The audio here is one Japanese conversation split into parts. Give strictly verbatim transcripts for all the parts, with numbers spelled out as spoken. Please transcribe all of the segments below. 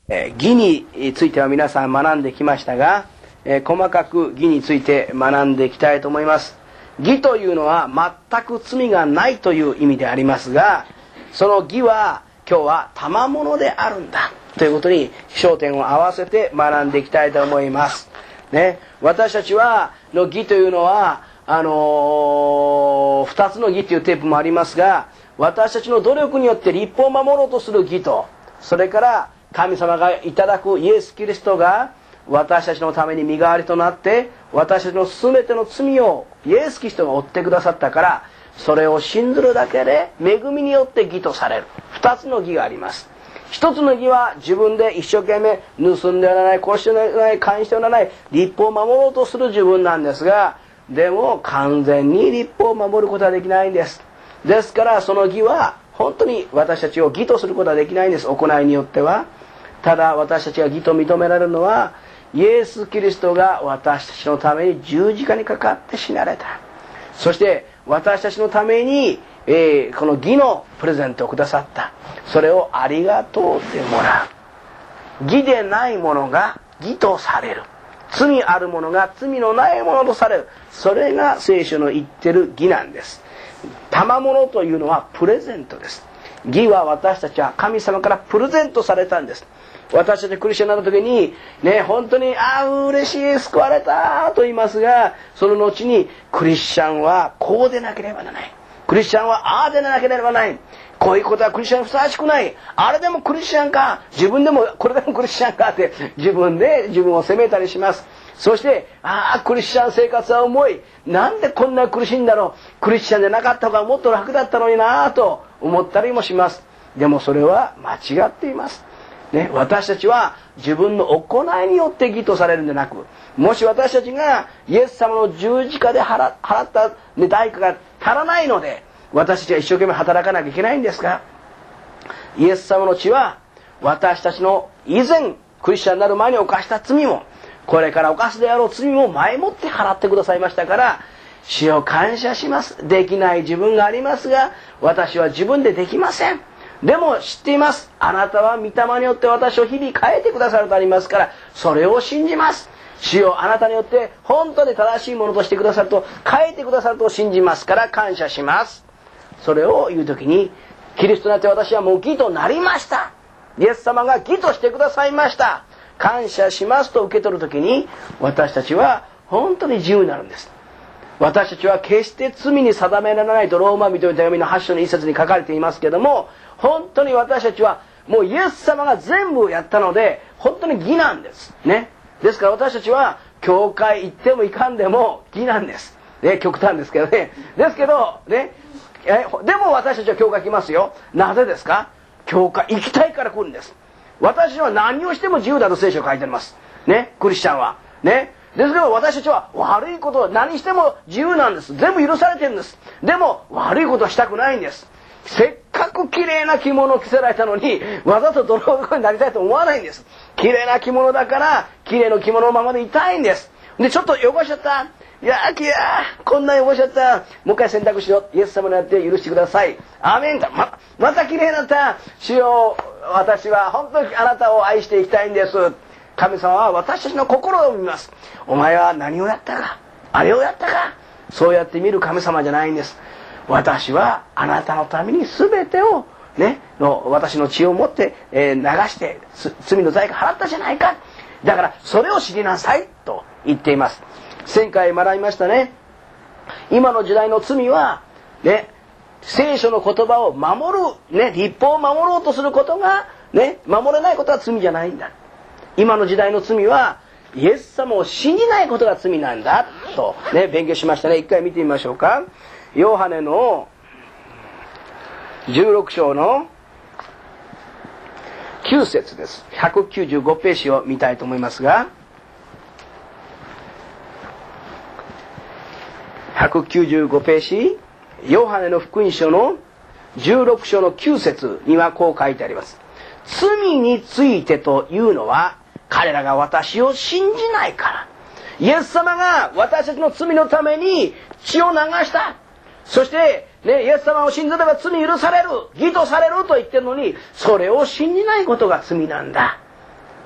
えー、義については皆さん学んできましたが、えー、細かく義について学んでいきたいと思います。義というのは全く罪がないという意味でありますが、その義は今日は賜物であるんだということに焦点を合わせて学んでいきたいと思います。ね、私たちはの義というのはあのー、二つの義というテープもありますが、私たちの努力によって律法を守ろうとする義と、それから神様がいただくイエス・キリストが私たちのために身代わりとなって私たちの全ての罪をイエス・キリストが負ってくださったから、それを信ずるだけで恵みによって義とされる。二つの義があります。一つの義は自分で一生懸命盗んではならない、殺してはならない、姦してはならない、律法を守ろうとする自分なんですが、でも完全に律法を守ることはできないんです。ですからその義は本当に私たちを義とすることはできないんです。行いによっては。ただ私たちが義と認められるのはイエス・キリストが私たちのために十字架にかかって死なれた。そして私たちのために、えー、この義のプレゼントをくださった。それをありがとうでもらう。義でないものが義とされる。罪あるものが罪のないものとされる。それが聖書の言ってる義なんです。賜物というのはプレゼントです。義は私たちは神様からプレゼントされたんです。私たちクリスチャンになった時にね、本当にああ嬉しい、救われたと言いますが、その後にクリスチャンはこうでなければならない、クリスチャンはああでなければならない、こういうことはクリスチャンにふさわしくない、あれでもクリスチャンか、自分でもこれでもクリスチャンかって自分で自分を責めたりします。そしてああクリスチャン生活は重い、なんでこんな苦しいんだろう、クリスチャンでなかった方がもっと楽だったのになと思ったりもします。でもそれは間違っています。ね、私たちは自分の行いによって義とされるんでなく、もし私たちがイエス様の十字架で 払, 払った、ね、代価が足らないので私たちは一生懸命働かなきゃいけないんですが、イエス様の血は私たちの以前クリスチャンになる前に犯した罪もこれから犯すであろう罪も前もって払ってくださいましたから、主を感謝します。できない自分がありますが、私は自分でできません。でも知っています。あなたは御霊によって私を日々変えてくださるとありますから、それを信じます。主よあなたによって本当に正しいものとしてくださると、変えてくださると信じますから感謝します。それを言うときに、キリストになって私はもう義となりました、イエス様が義としてくださいました、感謝しますと受け取るときに、私たちは本当に自由になるんです。私たちは決して罪に定められないとローマ人の手紙のはち章の一節に書かれていますけども、本当に私たちはもうイエス様が全部やったので本当に義なんですね。ですから私たちは教会行っても行かんでも義なんです、ね、極端ですけどね。ですけどね、えでも私たちは教会来ますよ。なぜですか？教会行きたいから来るんです。私は何をしても自由だと聖書書いてありますね、クリスチャンはね。ですけど私たちは悪いことを何しても自由なんです。全部許されてるんです。でも悪いことはしたくないんです。せっかく綺麗な着物を着せられたのにわざと泥男になりたいと思わないんです。綺麗な着物だから綺麗な着物のままでいたいんです。でちょっと汚しちゃった、いやーきやーこんな汚しちゃった、もう一回洗濯しよう、イエス様にやって許してください、アーメン。 ま, また綺麗になった、主よ私は本当にあなたを愛していきたいんです。神様は私たちの心を見ます。お前は何をやったか、あれをやったか、そうやって見る神様じゃないんです。私はあなたのために全てをねの私の血を持って、えー、流して罪の罪が払ったじゃないか、だからそれを知りなさいと言っています。前回学びましたね。今の時代の罪はね、聖書の言葉を守るね、律法を守ろうとすることがね、守れないことは罪じゃないんだ。今の時代の罪はイエス様を信じないことが罪なんだとね、勉強しましたね。一回見てみましょうか。ヨハネのじゅうろく章のきゅう節です。ひゃくきゅうじゅうごページを見たいと思いますが、ひゃくきゅうじゅうごページ、ヨハネの福音書のじゅうろく章のきゅう節にはこう書いてあります。罪についてというのは彼らが私を信じないから。イエス様が私たちの罪のために血を流した。そして、ね、イエス様を信ずれば罪許される、義とされると言ってるのに、それを信じないことが罪なんだ。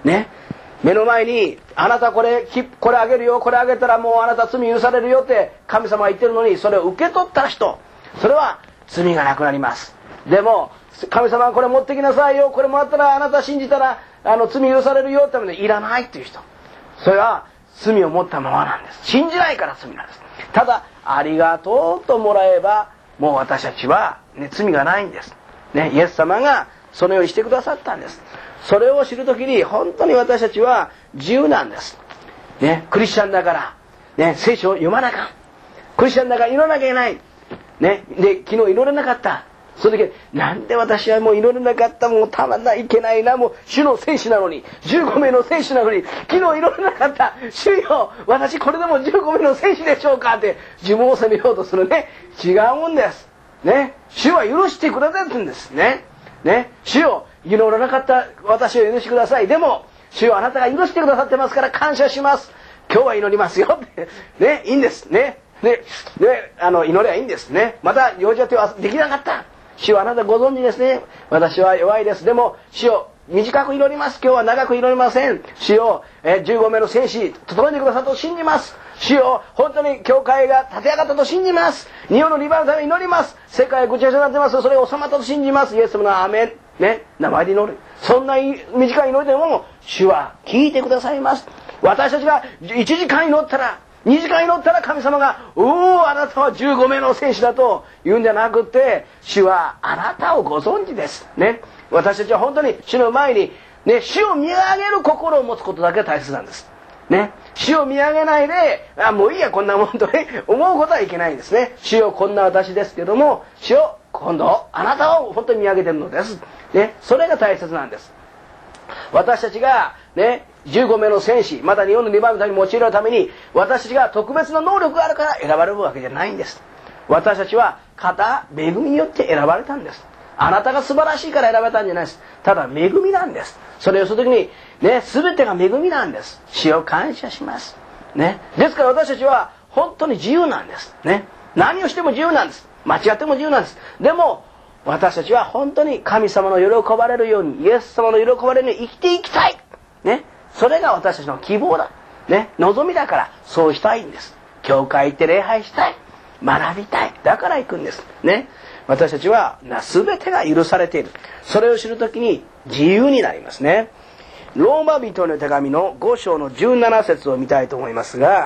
ね、目の前にあなたこれこれあげるよ、これあげたらもうあなた罪許されるよって神様は言ってるのに、それを受け取った人、それは罪がなくなります。でも神様はこれ持ってきなさいよ、これもらったらあなた信じたらあの罪許されるよって言うのにいらないっていう人、それは罪を持ったままなんです。信じないから罪なんです。ただありがとうともらえばもう私たちは、ね、罪がないんです、ね、イエス様がそのようにしてくださったんです。それを知るときに本当に私たちは自由なんです、ね、クリスチャンだから、ね、聖書を読まなきゃ、クリスチャンだから祈らなきゃいけない、ね、で昨日祈れなかった、その時なんで私はもう祈れなかった、もうたまんないけないな、もう主の戦士なのに、じゅうごめいの戦士なのに昨日祈れなかった、主よ私これでもじゅうごめいの戦士でしょうかって自分を責めようとするね。違うんですね。主は許してくださるんですね。ね、主よ祈らなかった私を許してください、でも主よあなたが許してくださってますから感謝します、今日は祈りますよってね、いいんですね。ね、ね、あの祈りはいいんですね。また用事は手はできなかった、主よあなたご存知ですね、私は弱いです、でも主よ短く祈ります、今日は長く祈りません、主よえじゅうごめいの戦士整えてくださったと信じます、主よ本当に教会が立て上がったと信じます、日本のリバイバルのために祈ります、世界がぐちゃぐちゃになってます、それが収まったと信じます、イエス様のアーメン、ね、名前で祈る、そんな短い祈りでも主は聞いてくださいます。私たちがいちじかん祈ったらにじかん祈ったら神様がおおあなたはじゅうごめいの戦士だと言うんじゃなくて、主はあなたをご存知ですね。私たちは本当に主の前に、ね、主を見上げる心を持つことだけが大切なんですね。主を見上げないであもういいやこんなもんとね思うことはいけないんですね。主よこんな私ですけども、主よ今度あなたを本当に見上げてるのですね。それが大切なんです。私たちがねじゅうごめいの戦士、また日本のリバイバルのために用いられるために私たちが特別な能力があるから選ばれるわけじゃないんです。私たちは方恵みによって選ばれたんです。あなたが素晴らしいから選ばれたんじゃないです。ただ恵みなんです。それをするときにね、全てが恵みなんです。主を感謝しますね。ですから私たちは本当に自由なんですね。何をしても自由なんです。間違っても自由なんです。でも私たちは本当に神様の喜ばれるように、イエス様の喜ばれるように生きていきたいね。それが私たちの希望だね、望みだからそうしたいんです。教会行って礼拝したい、学びたい、だから行くんですね。私たちは全てが許されている、それを知るときに自由になりますね。ローマ人の手紙のご章のじゅうなな節を見たいと思いますが、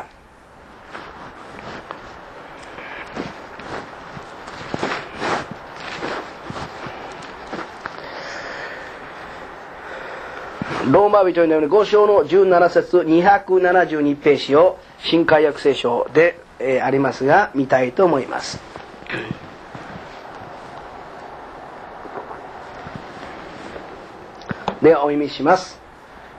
ローマ人のご章のじゅうなな節にひゃくななじゅうにページを新海訳聖書で、えー、ありますが見たいと思います。ではお読みします。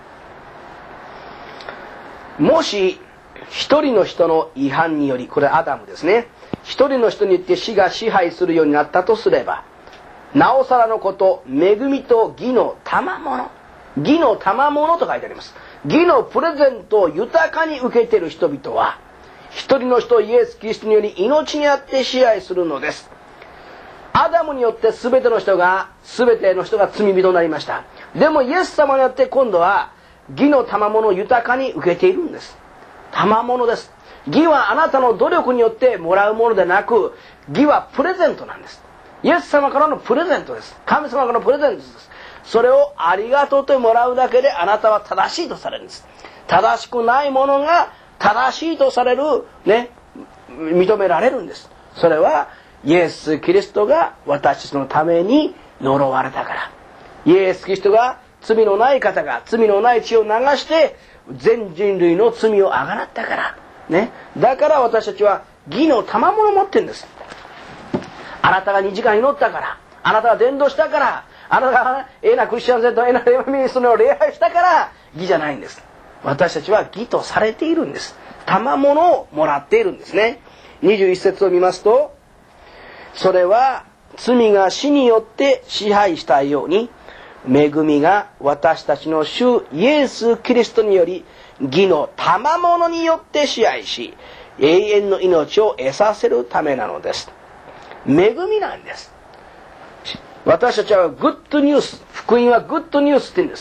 もし一人の人の違反により、これアダムですね、一人の人によって死が支配するようになったとすれば、なおさらのこと恵みと義の賜物、義の賜物と書いてあります。義のプレゼントを豊かに受けている人々は一人の人イエス・キリストにより命にあって支配するのです。アダムによって全ての人が全ての人が罪人となりました。でもイエス様によって今度は義の賜物を豊かに受けているんです。賜物です。義はあなたの努力によってもらうものでなく、義はプレゼントなんです。イエス様からのプレゼントです。神様からのプレゼントです。それをありがとうともらうだけであなたは正しいとされるんです。正しくないものが正しいとされるね、認められるんです。それはイエス・キリストが私たちのために呪われたから、イエス・キリストが罪のない方が罪のない血を流して全人類の罪をあがなったからね。だから私たちは義の賜物を持ってるんです。あなたがにじかん祈ったから、あなたが伝道したから、あなたがええなクリスチャンセント、ええなレバミニストの礼拝したから義じゃないんです。私たちは義とされているんです。賜物をもらっているんですね。にじゅういち節を見ますと、それは罪が死によって支配したように、恵みが私たちの主イエス・キリストにより義の賜物によって支配し、永遠の命を得させるためなのです。恵みなんです。私たちはグッドニュース、福音はグッドニュースって言うんです。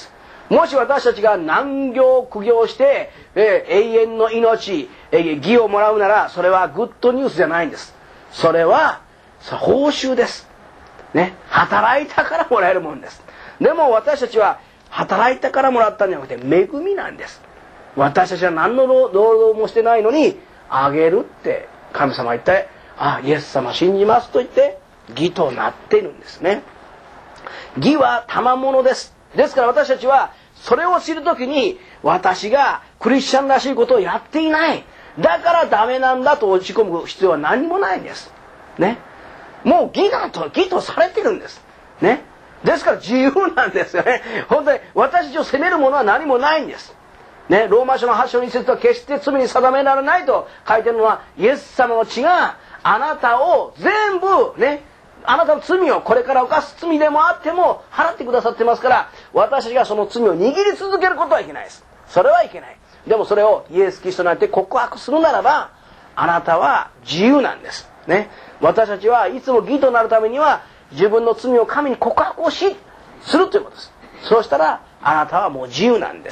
もし私たちが難行苦行して、えー、永遠の命、えー、義をもらうなら、それはグッドニュースじゃないんです。それは報酬です、ね、働いたからもらえるものです。でも私たちは働いたからもらったんじゃなくて恵みなんです。私たちは何の労働もしてないのにあげるって神様は言って、あ、イエス様信じますと言って義となっているんですね。義は賜物です。ですから私たちはそれを知るときに、私がクリスチャンらしいことをやっていない、だからダメなんだと落ち込む必要は何もないんですね。もう義だと義とされてるんですね。ですから自由なんですよね。本当に私たちを責めるものは何もないんですね。ローマ書のはち章に節は決して罪に定められないと書いてるのは、イエス様の血があなたを全部ね、あなたの罪をこれから犯す罪でもあっても払ってくださってますから、私たちがその罪を握り続けることはいけないです。それはいけない。でもそれをイエス・キリストになって告白するならば、あなたは自由なんですね。私たちはいつも義となるためには自分の罪を神に告白をしするということです。そうしたらあなたはもう自由なんです。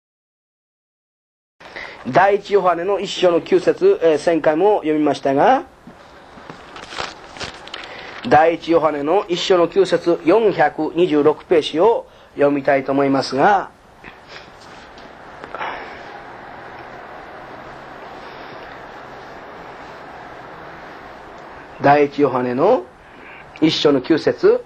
第一ヨハネの一章の九節、えー、前回も読みましたが、第一ヨハネの一章の九節、よんひゃくにじゅうろくページを読みたいと思いますが、第一ヨハネの一章の九節、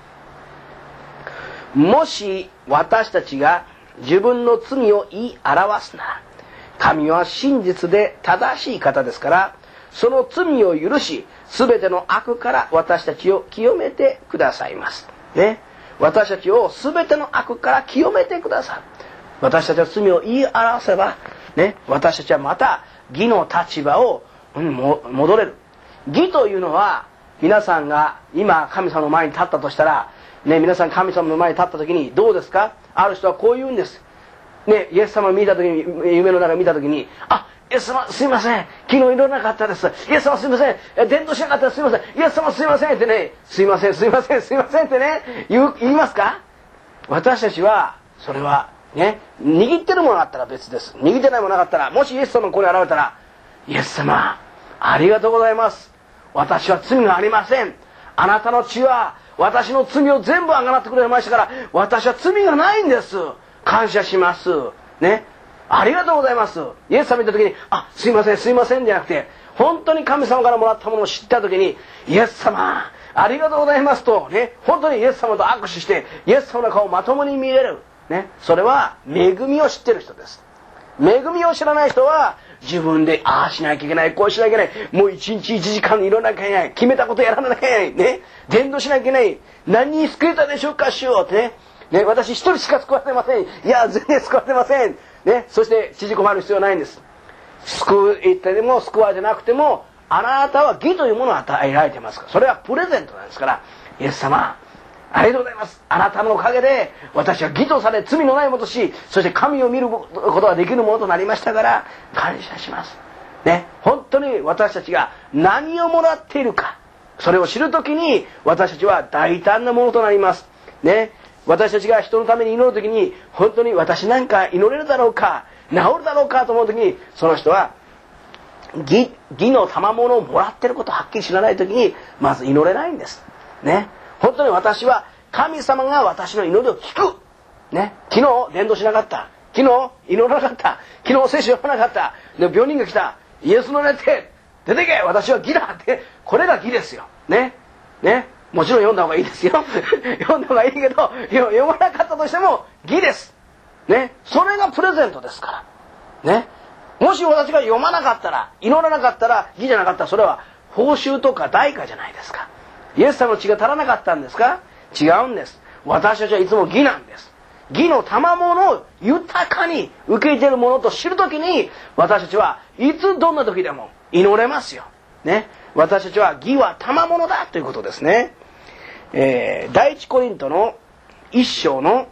もし私たちが自分の罪を言い表すなら、神は真実で正しい方ですから、その罪を許し、すべての悪から私たちを清めてくださいます、ね、私たちをすべての悪から清めてくださる。私たちは罪を言い表せば、ね、私たちはまた義の立場を、うん、も戻れる。義というのは、皆さんが今神様の前に立ったとしたら、ね、皆さん神様の前に立った時にどうですか。ある人はこう言うんです、ね、イエス様を見た時に、夢の中見た時に、あ、イエス様すいません、昨日いろなかったです、イエス様すいません、伝道しなかったです、すいません、イエス様すいませんってね、すいませんすいませんすいませんってね、言う言いますか。私たちはそれはね、握ってるものがあったら別です。握ってないものがなかったら、もしイエス様がここに現れたら、イエス様ありがとうございます、私は罪がありません、あなたの血は私の罪を全部あがなってくれましたから、私は罪がないんです、感謝しますね、ありがとうございます。イエス様見た時に、あ、すいませんすいませんじゃなくて、本当に神様からもらったものを知った時に、イエス様ありがとうございますとね、本当にイエス様と握手してイエス様の顔をまともに見れるね、それは恵みを知ってる人です。恵みを知らない人は自分でああしなきゃいけない、こうしなきゃいけない、もう一日一時間いろんなきゃいけない、決めたことやらなきゃいけないね、伝道しなきゃいけない、何人救えたでしょうか主よってね、ね、私一人しか救われてません、いや全然救われてませんね、そして縮こまる必要はないんです。救いってでも救われてなくても、あなたは義というものを与えられてますから、それはプレゼントなんですから、イエス様ありがとうございます、あなたのおかげで私は義とされ罪のないものとし、そして神を見ることができるものとなりましたから感謝しますね。本当に私たちが何をもらっているか、それを知るときに私たちは大胆なものとなりますね。私たちが人のために祈るときに、本当に私なんか祈れるだろうか、治るだろうかと思うときに、その人は義、義の賜物をもらっていることをはっきり知らないときにまず祈れないんですね。本当に私は神様が私の祈りを聞く、ね、昨日伝道しなかった、昨日祈らなかった、昨日聖書読まなかった、で病人が来た、イエスの名で出てけ、私は義だって、これが義ですよね。ね、もちろん読んだ方がいいですよ読んだ方がいいけど、読まなかったとしても義ですね。それがプレゼントですからね。もし私が読まなかったら、祈らなかったら義じゃなかったら、それは報酬とか代価じゃないですか。イエス様の血が足らなかったんですか。違うんです。私たちはいつも義なんです。義の賜物を豊かに受け入れるものと知るときに、私たちはいつどんな時でも祈れますよね。私たちは義は賜物だということですね。えー、第一コリントの一章の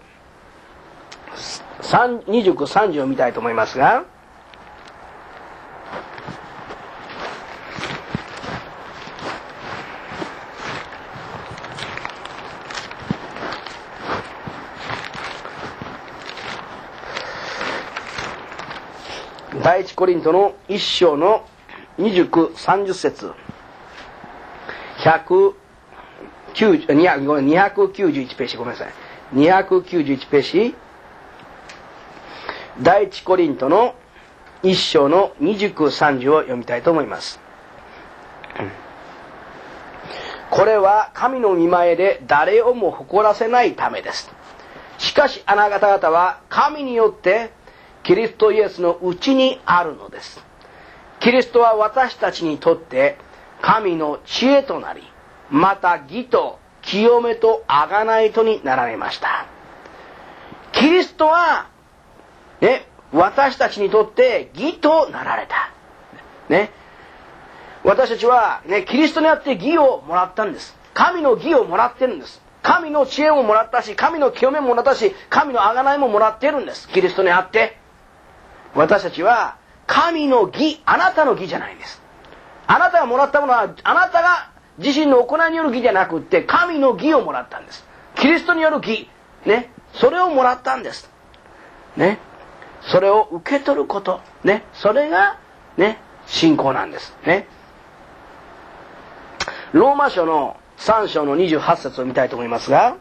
にじゅうきゅう、さんじゅうを見たいと思いますが、 第一コリントの一章のにじゅうきゅう、さんじゅっ節、ひゃくきゅうじゅう、にひゃく、ごめん、にひゃくきゅうじゅういちページ、ごめんなさい。にひゃくきゅうじゅういちページ、第一コリントの一章のにじゅうきゅう、さんじゅうを読みたいと思います。これは神の御前で誰をも誇らせないためです。しかしあなた方は神によってキリストイエスのうちにあるのです。キリストは私たちにとって神の知恵となり、また義と清めと贖いとになられました。キリストは、ね、私たちにとって義となられた。ね、私たちは、ね、キリストにあって義をもらったんです。神の義をもらってるんです。神の知恵ももらったし、神の清めももらったし、神の贖いももらってるんです。キリストにあって。私たちは、神の義、あなたの義じゃないんです。あなたがもらったものは、あなたが自身の行いによる義じゃなくって、神の義をもらったんです。キリストによる義、ね、それをもらったんです。ね、それを受け取ること、ね、それが、ね、信仰なんです。ね。ローマ書のさん章のにじゅうはち節を見たいと思いますが、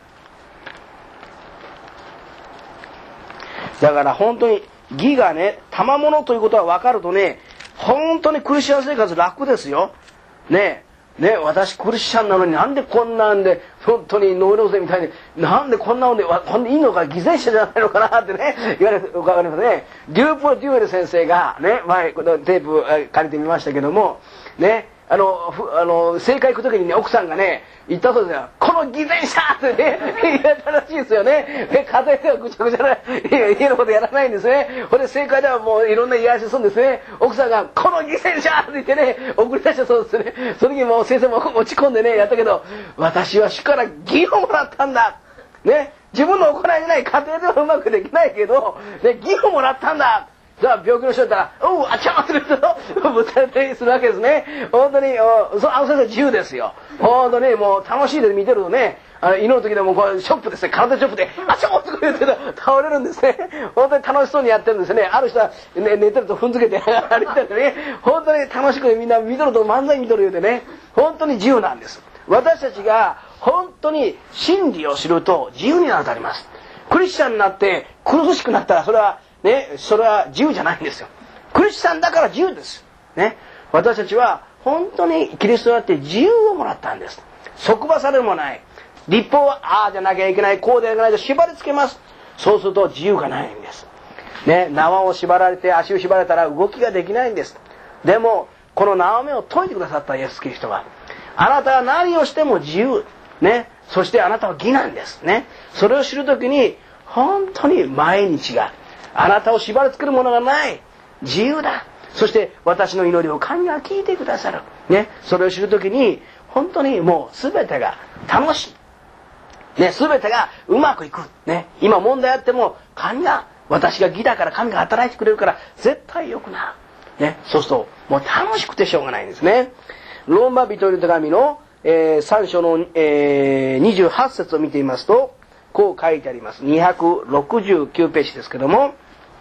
だから本当に義がね、賜物ということが分かるとね、本当にクリスチャン生活楽ですよ。ねえ、ねえ、私クリスチャンなのになんでこんなんで、本当にノイローゼみたいに、なんでこんなので、こんでいいのか、犠牲者じゃないのかなってね、言われる、わかりますね。デューポ・デュエル先生が、ね、前、このテープ借りてみましたけども、ね、あの、あの、政界行くときにね、奥さんがね、言ったそうですよ。この偽善者ってね、言われたらしいですよね。で、家庭ではぐちゃぐちゃな、家のことやらないんですね。ほんで、政界ではもういろんな癒しするんですね。奥さんが、この偽善者って言ってね、送り出したそうですね。その時もう先生も落ち込んでね、やったけど、私は主から義をもらったんだ。ね、自分の行いじゃない家庭ではうまくできないけど、ね、義をもらったんだ。じゃあ病気の人だったら、おう、あちゃーって言うと、ぶつかれたりするわけですね。本当に、そあの先生自由ですよ。本当にもう楽しいで見てるとね、あの祈る時でもこうショップですね、空手ショップで、あちゃーって言って倒れるんですね。本当に楽しそうにやってるんですね。ある人は、ね、寝てると踏んづけて歩いてるね、本当に楽しくみんな見とると漫才見とる言うてね、本当に自由なんです。私たちが本当に真理を知ると自由になるとあります。クリスチャンになって苦しくなったらそれはね、それは自由じゃないんですよ。クリスチャンだから自由です。ね、私たちは本当にキリストにあって自由をもらったんです。束縛されるもない。立法はああじゃなきゃいけない、こうでなきゃいけないと縛り付けます。そうすると自由がないんです。ね、縄を縛られて足を縛られたら動きができないんです。でもこの縄目を解いてくださったイエス・キリストは、あなたは何をしても自由。ね、そしてあなたは義なんですね。それを知るときに本当に毎日があなたを縛り付けるものがない、自由だ。そして私の祈りを神が聞いてくださる、ね、それを知るときに本当にもう全てが楽しい、ね、全てがうまくいく、ね、今問題あっても神が、私が義だから神が働いてくれるから絶対良くなる、ね、そうするともう楽しくてしょうがないんですね。ローマ人への手紙の、えー、さん章の、えー、にじゅうはち節を見てみますとこう書いてあります。にひゃくろくじゅうきゅうページですけども、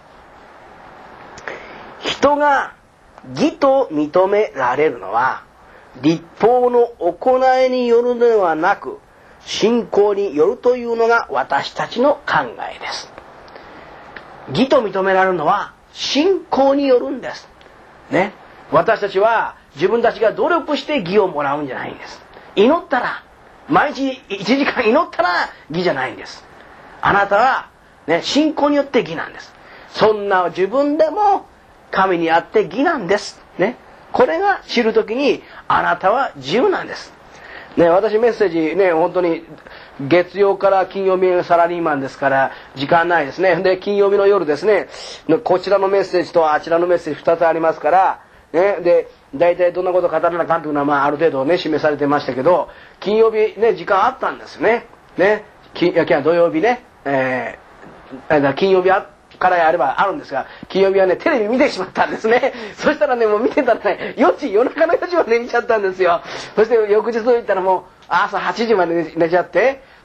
人が義と認められるのは立法の行いによるのではなく信仰によるというのが私たちの考えです。義と認められるのは信仰によるんです、ね、私たちは自分たちが努力して義をもらうんじゃないんです。祈ったら毎日いちじかん祈ったら義じゃないんです。あなたは、ね、信仰によって義なんです。そんな自分でも神にあって義なんです、ね、これが知るときにあなたは自由なんです、ね、私メッセージね、本当に月曜から金曜日サラリーマンですから時間ないですね。で金曜日の夜ですね、こちらのメッセージとあちらのメッセージふたつありますから、ね、で大体どんなことを語らなあかんというのは、まあ、ある程度ね示されてましたけど、金曜日ね時間あったんですね。ね、金いや土曜日ね、えー、金曜日あからやればあるんですが、金曜日はねテレビ見てしまったんですね。そしたらねもう見てたらねよじ夜中のよじまで寝ちゃったんですよ。そして翌日といったらもう朝はちじまで寝ちゃって、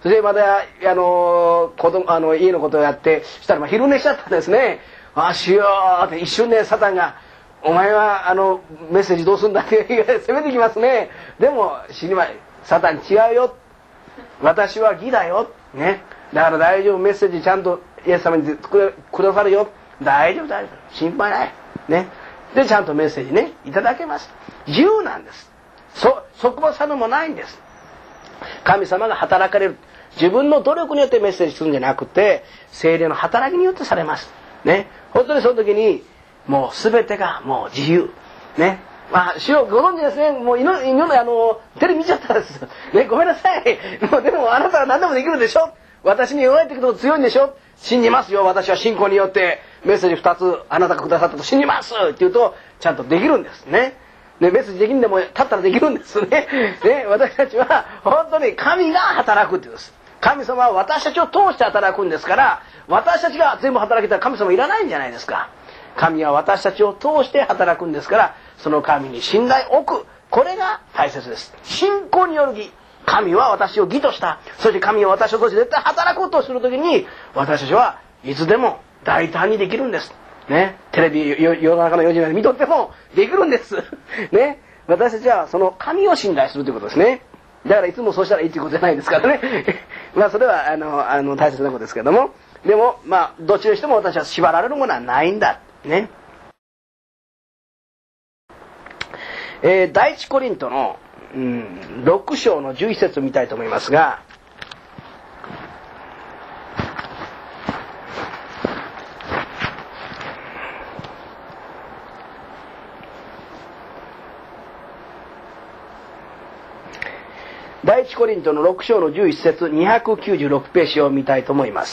そしてまた、あの子供あの家のことをやってしたらまあ昼寝しちゃったんですね。あしようって一瞬でサタンが「お前はあのメッセージどうすんだ」って攻めてきますね。でも死にまいサタン違うよ、私は義だよ、ね、だから大丈夫、メッセージちゃんとイエス様にくださるよ、大丈夫大丈夫、心配ない、ね、でちゃんとメッセージねいただけます。自由なんです。そ束縛さのもないんです。神様が働かれる、自分の努力によってメッセージするんじゃなくて聖霊の働きによってされますね。本当にその時にもう全てがもう自由ね。まあ主をご存知ですね。もういろいろあのテレビ見ちゃったんですね。ごめんなさい。もうでもあなたは何でもできるでしょ。私に弱いってこと強いんでしょ。信じますよ、私は信仰によってメッセージふたつあなたがくださったと信じますって言うとちゃんとできるんですね。ね、メッセージできんでも立ったらできるんですね。ね、私たちは本当に神が働くって言うんです。神様は私たちを通して働くんですから、私たちが全部働けたら神様いらないんじゃないですか。神は私たちを通して働くんですから、その神に信頼を置く、これが大切です。信仰による義、神は私を義とした、そして神は私を通して絶対働こうとするときに、私たちはいつでも大胆にできるんですね。テレビ世の中のよじまで見とってもできるんですね。私たちはその神を信頼するということですね。だからいつもそうしたらいいということじゃないですからねまあそれはあのあの大切なことですけども、でもまあどっちにしても私は縛られるものはないんだね。えー、第一コリントの、うん、ろく章のじゅういち節を見たいと思いますが、第一コリントのろく章のじゅういち節にひゃくきゅうじゅうろくページを見たいと思います。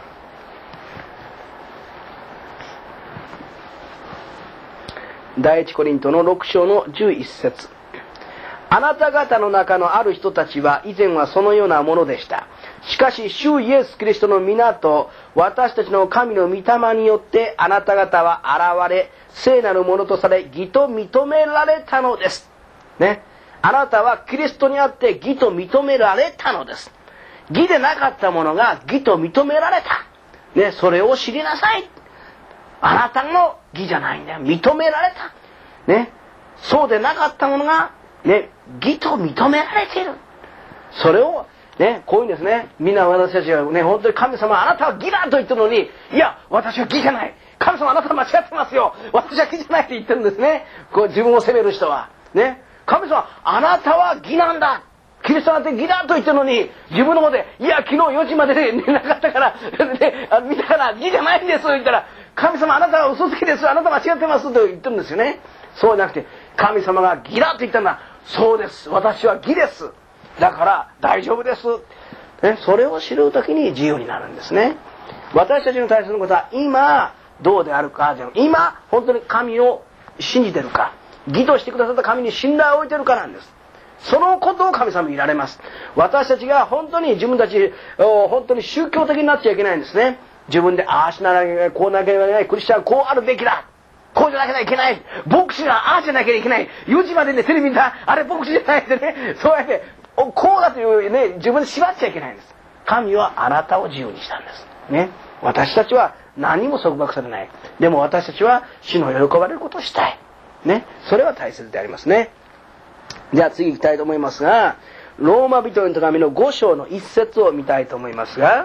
第一コリントのろく章のじゅういち節、あなた方の中のある人たちは以前はそのようなものでした。しかし主イエス・キリストの皆と私たちの神の御霊によってあなた方は現れ聖なるものとされ義と認められたのですね。あなたはキリストにあって義と認められたのです。義でなかったものが義と認められた、ね、それを知りなさい。あなたの義じゃないんだよ、認められた、ね、そうでなかったものが、ね、義と認められている。それを、ね、こういうんですね。みんな私たちがね、本当に神様あなたは義だと言ってるのに、いや私は義じゃない、神様あなたは間違ってますよ、私は義じゃないって言ってるんですね。こう自分を責める人はね、神様あなたは義なんだ、キリストなんて義だと言ってるのに、自分の方でいや昨日よじまで寝なかったから、ね、あ見たから義じゃないんですと言ったら、神様あなたは嘘つきです、あなた間違ってますと言ってるんですよね。そうじゃなくて神様が義だと言ったんだ、そうです、私は義です、だから大丈夫です、ね、それを知るときに自由になるんですね。私たちの大切なことは今どうであるかじゃなく、今本当に神を信じてるか、義としてくださった神に信頼を置いてるかなんです。そのことを神様にいられます。私たちが本当に自分たち本当に宗教的になっちゃいけないんですね。自分でああしなきゃいけない、こうなきゃいけない、クリスチャンはこうあるべきだ、こうじゃなきゃいけない、牧師がああじゃなきゃいけない、よじまでねテレビ見たあれ牧師じゃないってね、そうやってこうだというね自分で縛っちゃいけないんです。神はあなたを自由にしたんですね。私たちは何も束縛されない。でも私たちは主の喜ばれることをしたいね、それは大切でありますね。じゃあ次行きたいと思いますが、ローマ人への手紙のご章のいち節を見たいと思いますが、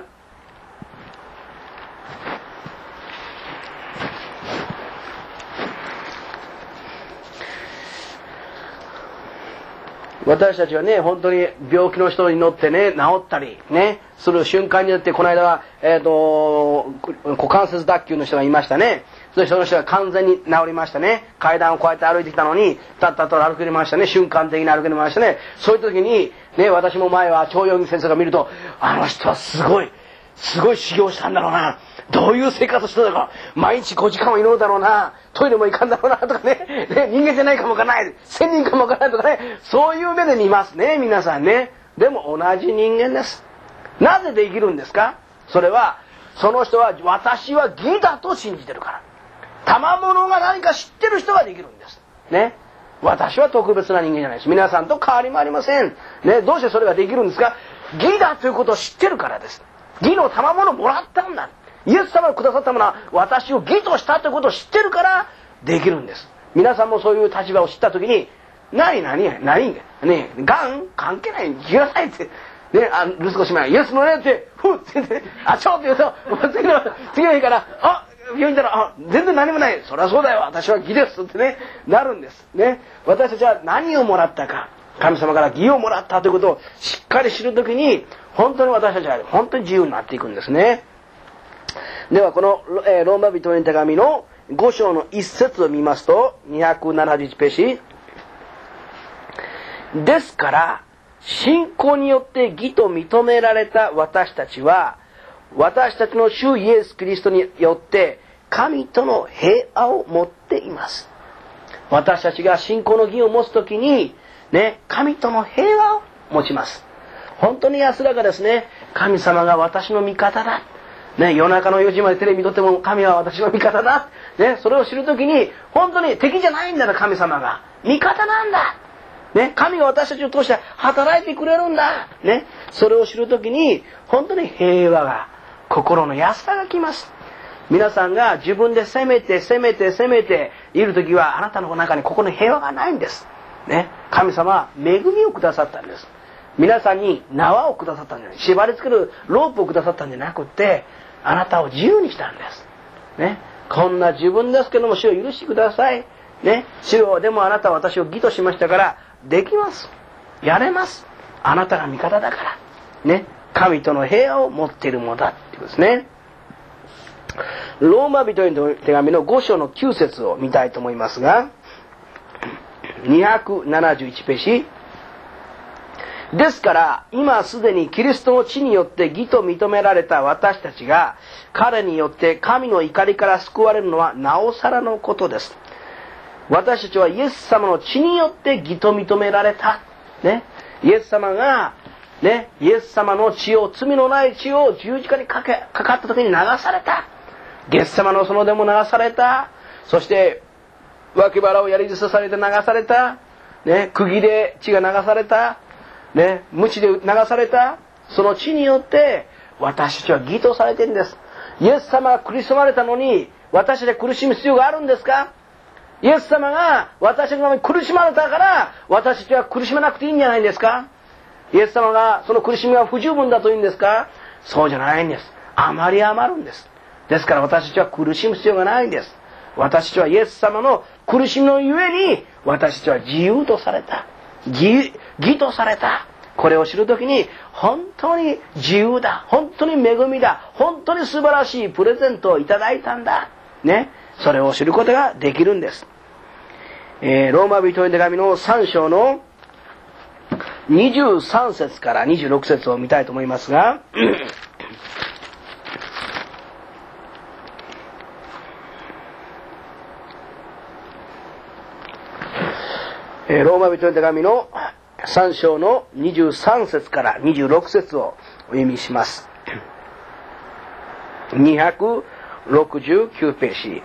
私たちはね本当に病気の人に乗ってね治ったりねする瞬間によって、この間は、えー、と股関節脱臼の人がいましたね。そしてその人が完全に治りましたね。階段をこうやって歩いてきたのにたったと歩けましたね。瞬間的に歩けましたね。そういう時にね、私も前は長陽先生が見ると、あの人はすごいすごい修行したんだろうな、どういう生活してたか、毎日ごじかんは祈るだろうな、トイレも行かんだろうなとか ね, ね人間じゃないかもわからない、仙人かもわからないとかね、そういう目で見ますね皆さんね。でも同じ人間です。なぜできるんですか。それはその人は私は義だと信じてるから。賜物が何か知ってる人ができるんですね。私は特別な人間じゃないです。皆さんと変わりもありませんね。どうしてそれができるんですか。 義だということを知ってるからです。義の賜物をもらったんだ。イエス様がくださったものは私を義としたということを知ってるからできるんです。皆さんもそういう立場を知ったときに、何何何ねえ、がん関係ない、聞きなさいって。ね、あ留守子姉妹、イエスのねって、ふっって言って、あちょって言うと、次の、次の日から、あ病院行ったら、あ全然何もない。そりゃそうだよ、私は義ですってね、なるんです。ね。私たちは何をもらったか。神様から義をもらったということをしっかり知るときに、本当に私たちは本当に自由になっていくんですね。ではこの、えー、ローマ人への手紙のご章の一節を見ますと、にひゃくななじゅういちページ。ですから、信仰によって義と認められた私たちは、私たちの主イエス・キリストによって神との平和を持っています。私たちが信仰の義を持つときに、ね、神との平和を持ちます。本当に安らかですね。神様が私の味方だ。ね、夜中のよじまでテレビ見とっても神は私の味方だ。ね、それを知るときに、本当に敵じゃないんだな、神様が。味方なんだ。ね、神が私たちを通して働いてくれるんだ。ね、それを知るときに、本当に平和が、心の安さが来ます。皆さんが自分で責めて、責めて、責めているときは、あなたの中に心に平和がないんです。ね、神様は恵みをくださったんです。皆さんに縄をくださったんじゃない。縛り付けるロープをくださったんじゃなくて、あなたを自由にしたんです。ね、こんな自分ですけども、主を許してください。ね、主よ、でもあなたは私を義としましたから、できます。やれます。あなたが味方だから。ね、神との平和を持っているものだっていうことですね。ローマ人への手紙のご章のきゅう節を見たいと思いますが、にひゃくななじゅういちページ。ですから今すでにキリストの血によって義と認められた私たちが彼によって神の怒りから救われるのはなおさらのことです。私たちはイエス様の血によって義と認められた、ね、イエス様が、ね、イエス様の血を、罪のない血を十字架にかけかかった時に流された。イエス様の園でも流された。そして脇腹を槍で刺されて流された、ね、釘で血が流された、ね、鞭で流された。その血によって私たちは義とされているんです。イエス様が苦しまれたのに私たちは苦しむ必要があるんですか？イエス様が私たちのために苦しまれたから私たちは苦しまなくていいんじゃないんですか？イエス様がその苦しみが不十分だというんですか？そうじゃないんです。あまり余るんです。ですから私たちは苦しむ必要がないんです。私たちはイエス様の苦しみのゆえに私たちは自由とされた。義、義とされた。これを知るときに本当に自由だ。本当に恵みだ。本当に素晴らしいプレゼントをいただいたんだ。ね。それを知ることができるんです。えー、ローマ人への手紙のさん章のにじゅうさん節からにじゅうろく節を見たいと思いますが、えー、ローマ人への手紙のさん章のにじゅうさん節からにじゅうろく節をお読みします。にひゃくろくじゅうきゅうページ。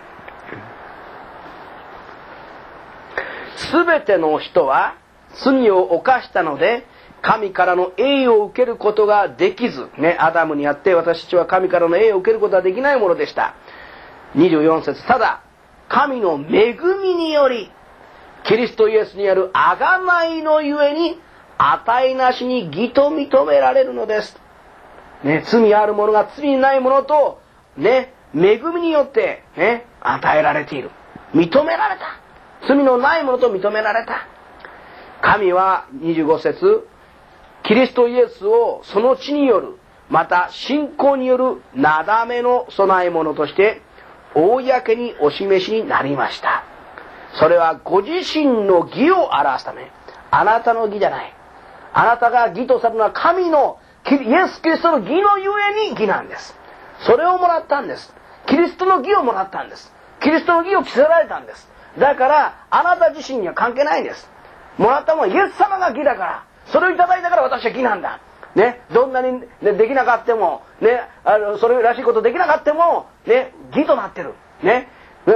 すべての人は罪を犯したので神からの栄誉を受けることができず、ね、アダムにあって私たちは神からの栄誉を受けることができないものでした。にじゅうよん節、ただ神の恵みによりキリストイエスにある贖いのゆえに値なしに義と認められるのです、ね、罪ある者が罪ない者と、ね、恵みによって、ね、与えられている。認められた。罪のない者と認められた。神はにじゅうご節、キリストイエスをその血による、また信仰によるなだめの供え物として公にお示しになりました。それはご自身の義を表すため、あなたの義じゃない。あなたが義とされるのは神のイエス・キリストの義のゆえに義なんです。それをもらったんです。キリストの義をもらったんです。キリストの義を着せられたんです。だからあなた自身には関係ないんです。もらったものはイエス様が義だから、それをいただいたから私は義なんだ。ね、どんなに、ね、できなかったも、ね、あのそれらしいことできなかったも、ね、義となってる。ね、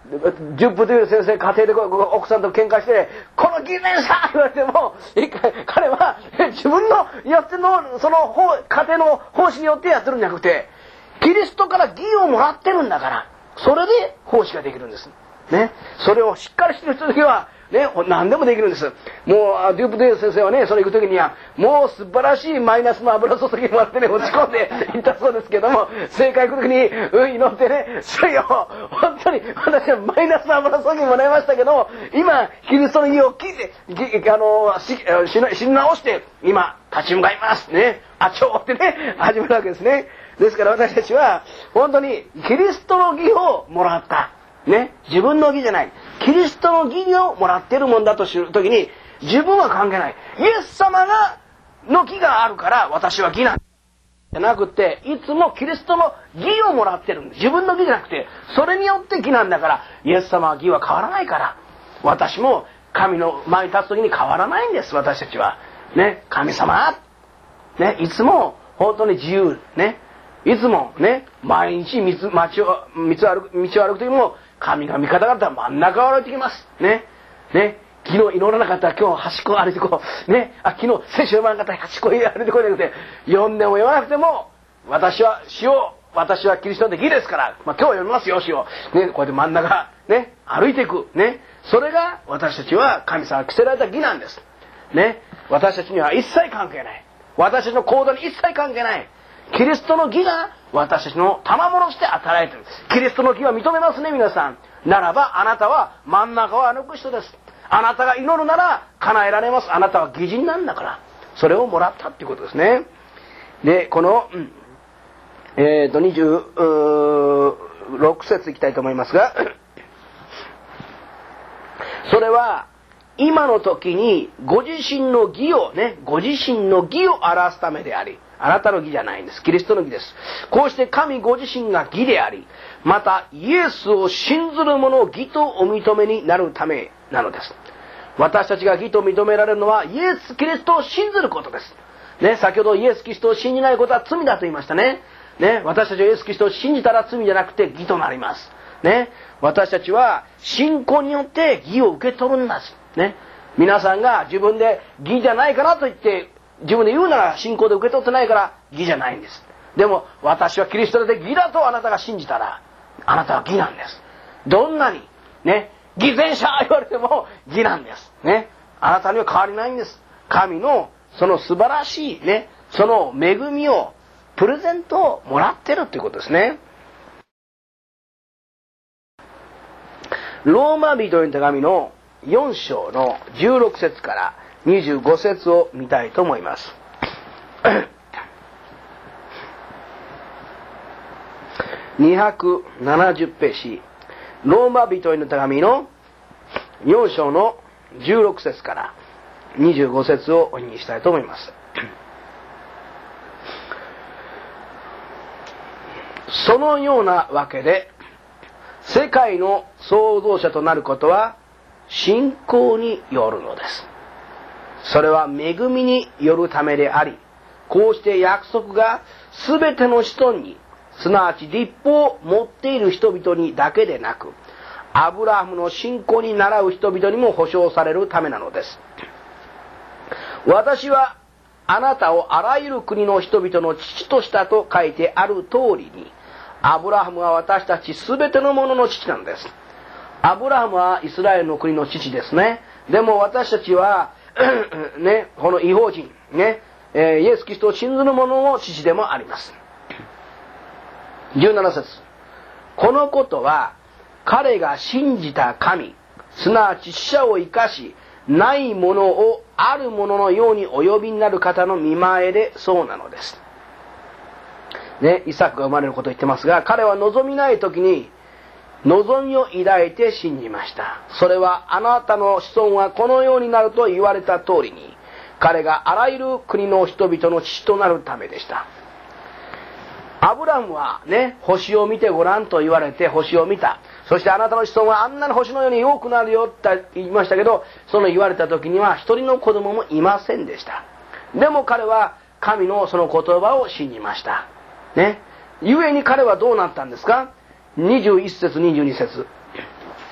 ジュップという先生、家庭で奥さんと喧嘩して、この偽善者言われても、彼は自分のやっての、その家庭の奉仕によってやってるんじゃなくて、キリストから義をもらってるんだから、それで奉仕ができるんです。ね。それをしっかりしてる人だけは、ね、何でもできるんです。もう、デュープデイ先生はね、それ行くときには、もう素晴らしいマイナスの油注ぎもらってね、落ち込んでいったそうですけども、正解行くときに、うん、祈ってね、主よ、本当に私はマイナスの油注ぎもらいましたけど、今、キリストの義を聞いて、あの、し、し、し直して、今、立ち向かいます。ね。あちょーってね、始めるわけですね。ですから私たちは、本当に、キリストの義をもらった。ね、自分の義じゃない。キリストの義をもらっているもんだと知るときに、自分は関係ない。イエス様が、の義があるから私は義なんじゃなくて、いつもキリストの義をもらってるんです。自分の義じゃなくて、それによって義なんだから、イエス様は義は変わらないから、私も神の前に立つときに変わらないんです、私たちは。ね、神様、ね、いつも本当に自由、ね、いつもね、毎日道を、道を歩く、道を歩くときも、神が味方だったら真ん中を歩いてきます。ね。ね。昨日祈らなかったら今日端っこ歩いてこう。ね。あ、昨日聖書読まなかったら端っこ歩いてこうじゃなくて、読んでも読まなくても、私は主を、私はキリストで義ですから、まあ今日は読みますよ、主を。ね。こうやって真ん中、ね。歩いていく。ね。それが私たちは神様が着せられた義なんです。ね。私たちには一切関係ない。私たちの行動に一切関係ない。キリストの義が私たちの賜物として与えている。キリストの義は認めますね、皆さん。ならばあなたは真ん中を歩く人です。あなたが祈るなら叶えられます。あなたは義人なんだから。それをもらったっていうことですね。で、この、うん、えーと、にじゅうろく節いきたいと思いますが、それは、今の時にご自身の義をね、ご自身の義を表すためであり、あなたの義じゃないんです。キリストの義です。こうして神ご自身が義であり、またイエスを信ずる者を義とお認めになるためなのです。私たちが義と認められるのはイエス・キリストを信ずることです。ね、先ほどイエス・キリストを信じないことは罪だと言いましたね。ね、私たちはイエス・キリストを信じたら罪じゃなくて義となります。ね、私たちは信仰によって義を受け取るんです。ね、皆さんが自分で義じゃないかなと言って自分で言うなら信仰で受け取ってないから義じゃないんです。でも私はキリストで義だとあなたが信じたらあなたは義なんです。どんなにね、偽善者言われても義なんですね。あなたには変わりないんです。神のその素晴らしいね、その恵みをプレゼントをもらってるということですね。ローマ人への手紙のよん章のじゅうろく節からにじゅうご節を見たいと思います。にひゃくななじゅうページ、ローマ人への手紙のよん章のじゅうろく節からにじゅうご節をお読みしたいと思います。そのようなわけで、世界の創造者となることは信仰によるのです。それは恵みによるためであり、こうして約束がすべての人に、すなわち立法を持っている人々にだけでなく、アブラハムの信仰に倣う人々にも保証されるためなのです。私はあなたをあらゆる国の人々の父としたと書いてある通りに、アブラハムは私たちすべてのものの父なんです。アブラハムはイスラエルの国の父ですね。でも私たちはね、この異邦人ね、えー、イエス・キリストを信ずる者の父でもあります。じゅうなな節、このことは彼が信じた神、すなわち死者を生かし、ないものをあるもののようにお呼びになる方の見前でそうなのです。ね、イサクが生まれることを言ってますが、彼は望みない時に望みを抱いて信じました。それはあなたの子孫はこのようになると言われた通りに、彼があらゆる国の人々の父となるためでした。アブラムはね、星を見てごらんと言われて星を見た。そしてあなたの子孫はあんなに星のように多くなるよって言いましたけど、その言われた時には一人の子供もいませんでした。でも彼は神のその言葉を信じました。ね。故に彼はどうなったんですか？にじゅういち節にじゅうに節。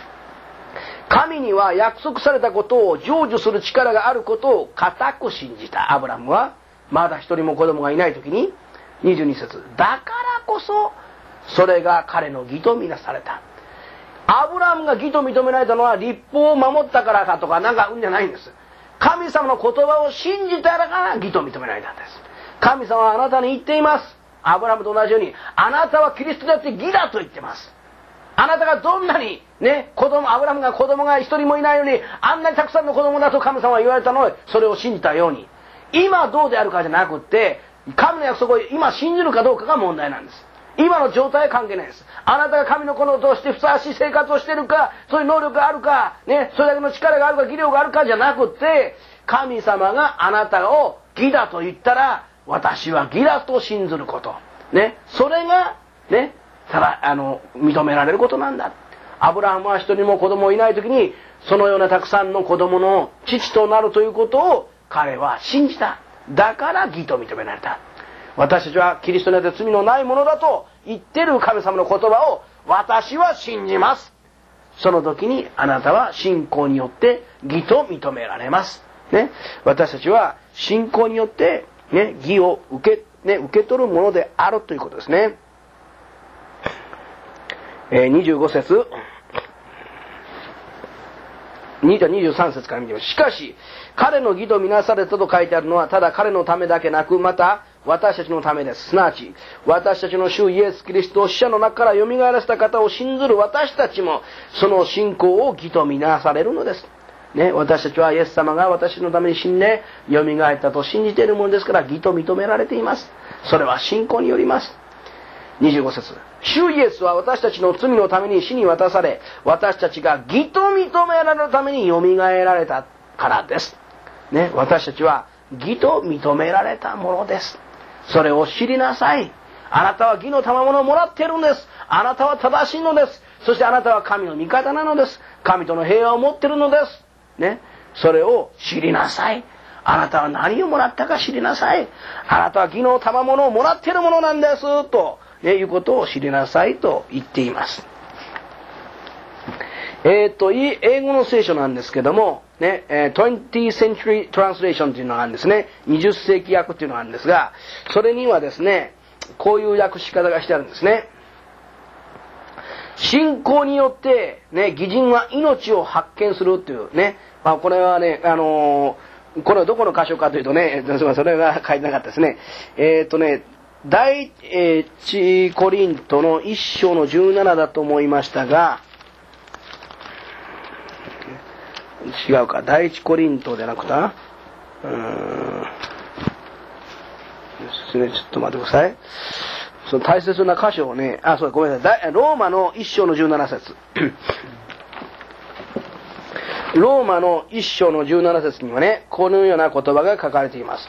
神には約束されたことを成就する力があることを固く信じたアブラムは、まだ一人も子供がいない時に、にじゅうに節、だからこそそれが彼の義とみなされた。アブラムが義と認められたのは律法を守ったからかとかなんかうんじゃないんです。神様の言葉を信じたから義と認められたんです。神様はあなたに言っています。アブラムと同じように、あなたはキリストだって義だと言ってます。あなたがどんなにね、子供、アブラムが子供が一人もいないように、あんなにたくさんの子供だと神様は言われたのを、それを信じたように、今どうであるかじゃなくって、神の約束を今信じるかどうかが問題なんです。今の状態は関係ないです。あなたが神の子としてふさわしい生活をしているか、そういう能力があるか、ね、それだけの力があるか、技量があるかじゃなくて、神様があなたを義だと言ったら、私は義だと信ずること。ね、それが、ね、ただ、あの、認められることなんだ。アブラハムは一人も子供いない時に、そのようなたくさんの子供の父となるということを彼は信じた。だから義と認められた。私たちはキリストによって罪のないものだと言っている神様の言葉を私は信じます。その時にあなたは信仰によって義と認められます。ね、私たちは信仰によって、ね、義を受け、ね、受け取るものであるということですね。えー、にじゅうご節、にじゅうさん節から見てみます。しかし彼の義とみなされたと書いてあるのはただ彼のためだけなく、また私たちのためです。すなわち私たちの主イエス・キリストを死者の中からよみがえらせた方を信ずる私たちもその信仰を義とみなされるのです。ね、私たちはイエス様が私のために死んでよみがえったと信じているものですから義と認められています。それは信仰によります。にじゅうご節、主イエスは私たちの罪のために死に渡され、私たちが義と認められるためによみがえられたからです。ね、私たちは義と認められたものです。それを知りなさい。あなたは義の賜物をもらっているんです。あなたは正しいのです。そしてあなたは神の味方なのです。神との平和を持っているのです。ね、それを知りなさい。あなたは何をもらったか知りなさい。あなたは義の賜物をもらっているものなんですと、ね、いうことを知りなさいと言っています。えっと英語の聖書なんですけども、ね、twentieth century translation というのがあるんですね。にじゅっ世紀訳というのがあるんですが、それにはですね、こういう訳し方がしてあるんですね。信仰によって、ね、義人は命を発見するというね、まあ、これはね、あのー、これはどこの箇所かというとね、それが書いてなかったですね。えっとね、第一コリントの一章のじゅうななだと思いましたが、違うか、第一コリントじゃなくて、うーんですね、ちょっと待ってください。その大切な箇所をね、あ、そうごめんなさい、ローマの一章のじゅうなな節ローマの一章のじゅうなな節にはね、このような言葉が書かれています。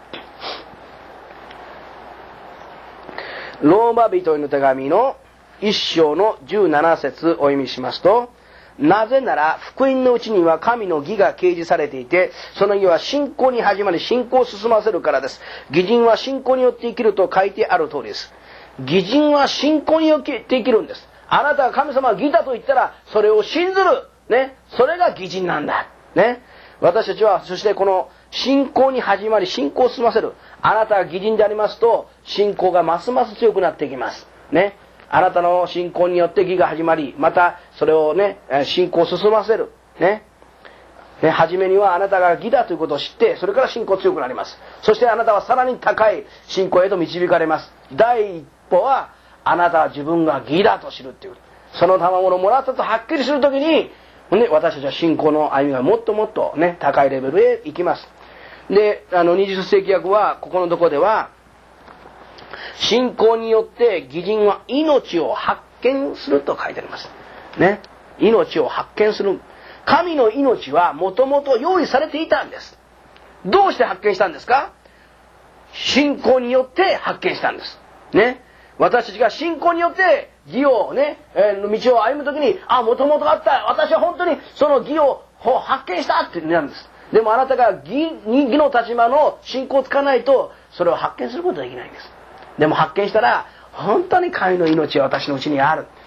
ローマ人への手紙の一章のじゅうなな節お読みしますと、なぜなら福音のうちには神の義が掲示されていて、その義は信仰に始まり信仰を進ませるからです。義人は信仰によって生きると書いてある通りです。義人は信仰によって生きるんです。あなたが神様が義だと言ったらそれを信ずる、ね、それが義人なんだ、ね、私たちはそしてこの信仰に始まり信仰を進ませる、あなたが義人でありますと信仰がますます強くなっていきます、ね、あなたの信仰によって義が始まり、またそれをね、信仰を進ませる、ね、ね、初めにはあなたが義だということを知って、それから信仰強くなります。そしてあなたはさらに高い信仰へと導かれます。第一歩はあなたは自分が義だと知るっていう、その賜物をもらったとはっきりするときに、ね、私たちは信仰の歩みがもっともっと、ね、高いレベルへ行きます。で、あのにじゅっ世紀訳はここのところでは、信仰によって義人は命を発見すると書いてあります、ね、命を発見する。神の命はもともと用意されていたんです。どうして発見したんですか？信仰によって発見したんです、ね、私たちが信仰によって義をね、えー、道を歩むときに、あ、もともとあった、私は本当にその義を発見したってなるんです。でもあなたが義、義の立場の信仰をつかないとそれを発見することができないんです。でも発見したら、本当に神の命は私のうちにある、